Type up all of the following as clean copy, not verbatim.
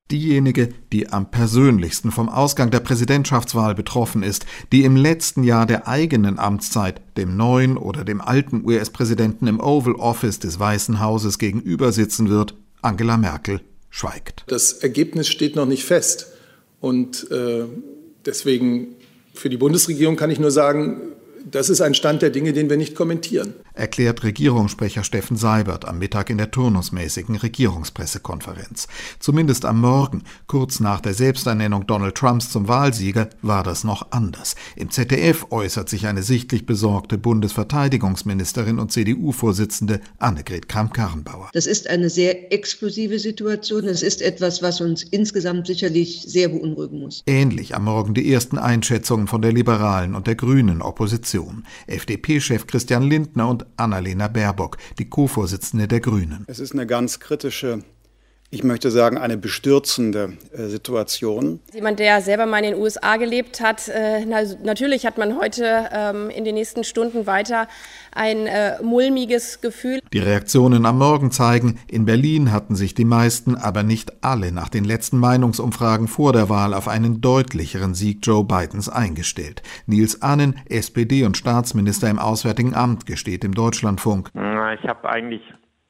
Diejenige, die am persönlichsten vom Ausgang der Präsidentschaftswahl betroffen ist, die im letzten Jahr der eigenen Amtszeit dem neuen oder dem alten US-Präsidenten im Oval Office des Weißen Hauses gegenüber sitzen wird, Angela Merkel, schweigt. Das Ergebnis steht noch nicht fest. Und deswegen für die Bundesregierung kann ich nur sagen, das ist ein Stand der Dinge, den wir nicht kommentieren. Erklärt Regierungssprecher Steffen Seibert am Mittag in der turnusmäßigen Regierungspressekonferenz. Zumindest am Morgen, kurz nach der Selbsternennung Donald Trumps zum Wahlsieger, war das noch anders. Im ZDF äußert sich eine sichtlich besorgte Bundesverteidigungsministerin und CDU-Vorsitzende Annegret Kramp-Karrenbauer. Das ist eine sehr explosive Situation. Es ist etwas, was uns insgesamt sicherlich sehr beunruhigen muss. Ähnlich am Morgen die ersten Einschätzungen von der liberalen und der grünen Opposition. FDP-Chef Christian Lindner und Annalena Baerbock, die Co-Vorsitzende der Grünen. Es ist eine ganz kritische, ich möchte sagen, eine bestürzende Situation. Jemand, der selber mal in den USA gelebt hat, natürlich hat man heute in den nächsten Stunden weiter ein mulmiges Gefühl. Die Reaktionen am Morgen zeigen, in Berlin hatten sich die meisten, aber nicht alle, nach den letzten Meinungsumfragen vor der Wahl auf einen deutlicheren Sieg Joe Bidens eingestellt. Nils Annen, SPD und Staatsminister im Auswärtigen Amt, gesteht im Deutschlandfunk. Ich habe eigentlich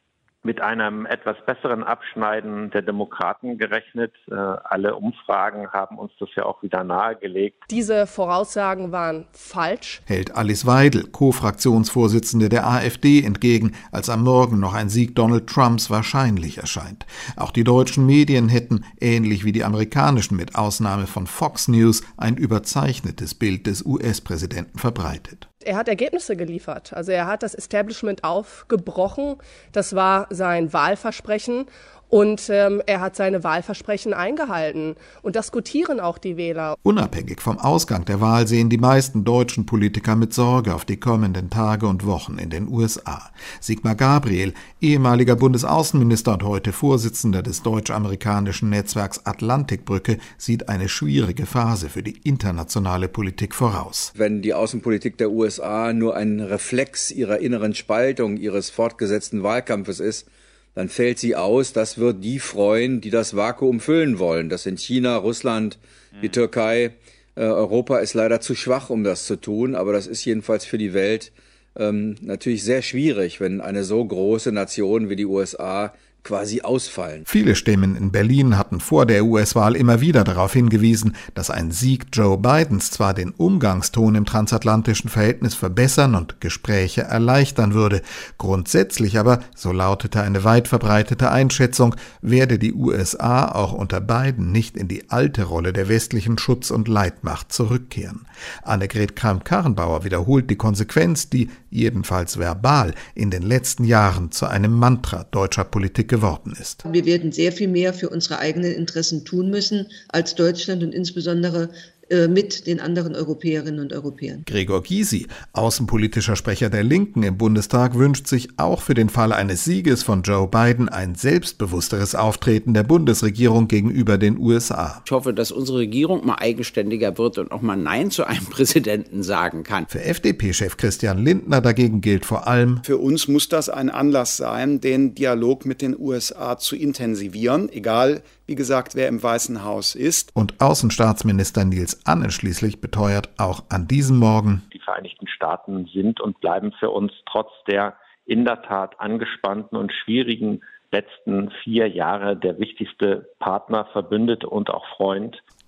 mit einem etwas besseren Abschneiden der Demokraten gerechnet. Alle Umfragen haben uns das ja auch wieder nahegelegt. Diese Voraussagen waren falsch, hält Alice Weidel, Co-Fraktionsvorsitzende der AfD, entgegen, als am Morgen noch ein Sieg Donald Trumps wahrscheinlich erscheint. Auch die deutschen Medien hätten, ähnlich wie die amerikanischen mit Ausnahme von Fox News, ein überzeichnetes Bild des US-Präsidenten verbreitet. Er hat Ergebnisse geliefert. Also er hat das Establishment aufgebrochen. Das war sein Wahlversprechen. Und er hat seine Wahlversprechen eingehalten. Und das gutieren auch die Wähler. Unabhängig vom Ausgang der Wahl sehen die meisten deutschen Politiker mit Sorge auf die kommenden Tage und Wochen in den USA. Sigmar Gabriel, ehemaliger Bundesaußenminister und heute Vorsitzender des deutsch-amerikanischen Netzwerks Atlantikbrücke, sieht eine schwierige Phase für die internationale Politik voraus. Wenn die Außenpolitik der USA nur ein Reflex ihrer inneren Spaltung, ihres fortgesetzten Wahlkampfes ist, dann fällt sie aus. Das wird die freuen, die das Vakuum füllen wollen. Das sind China, Russland, die Türkei. Europa ist leider zu schwach, um das zu tun. Aber das ist jedenfalls für die Welt natürlich sehr schwierig, wenn eine so große Nation wie die USA quasi ausfallen. Viele Stimmen in Berlin hatten vor der US-Wahl immer wieder darauf hingewiesen, dass ein Sieg Joe Bidens zwar den Umgangston im transatlantischen Verhältnis verbessern und Gespräche erleichtern würde. Grundsätzlich aber, so lautete eine weit verbreitete Einschätzung, werde die USA auch unter Biden nicht in die alte Rolle der westlichen Schutz- und Leitmacht zurückkehren. Annegret Kramp-Karrenbauer wiederholt die Konsequenz, die, jedenfalls verbal, in den letzten Jahren zu einem Mantra deutscher Politik geworden ist. Wir werden sehr viel mehr für unsere eigenen Interessen tun müssen als Deutschland und insbesondere mit den anderen Europäerinnen und Europäern. Gregor Gysi, außenpolitischer Sprecher der Linken im Bundestag, wünscht sich auch für den Fall eines Sieges von Joe Biden ein selbstbewussteres Auftreten der Bundesregierung gegenüber den USA. Ich hoffe, dass unsere Regierung mal eigenständiger wird und auch mal Nein zu einem Präsidenten sagen kann. Für FDP-Chef Christian Lindner dagegen gilt vor allem: Für uns muss das ein Anlass sein, den Dialog mit den USA zu intensivieren, egal, wie gesagt, wer im Weißen Haus ist. Und Außenstaatsminister Nils Annen schließlich beteuert auch an diesem Morgen: Die Vereinigten Staaten sind und bleiben für uns trotz der in der Tat angespannten und schwierigen letzten 4 Jahre der wichtigste Partner, Verbündete und auch Freund.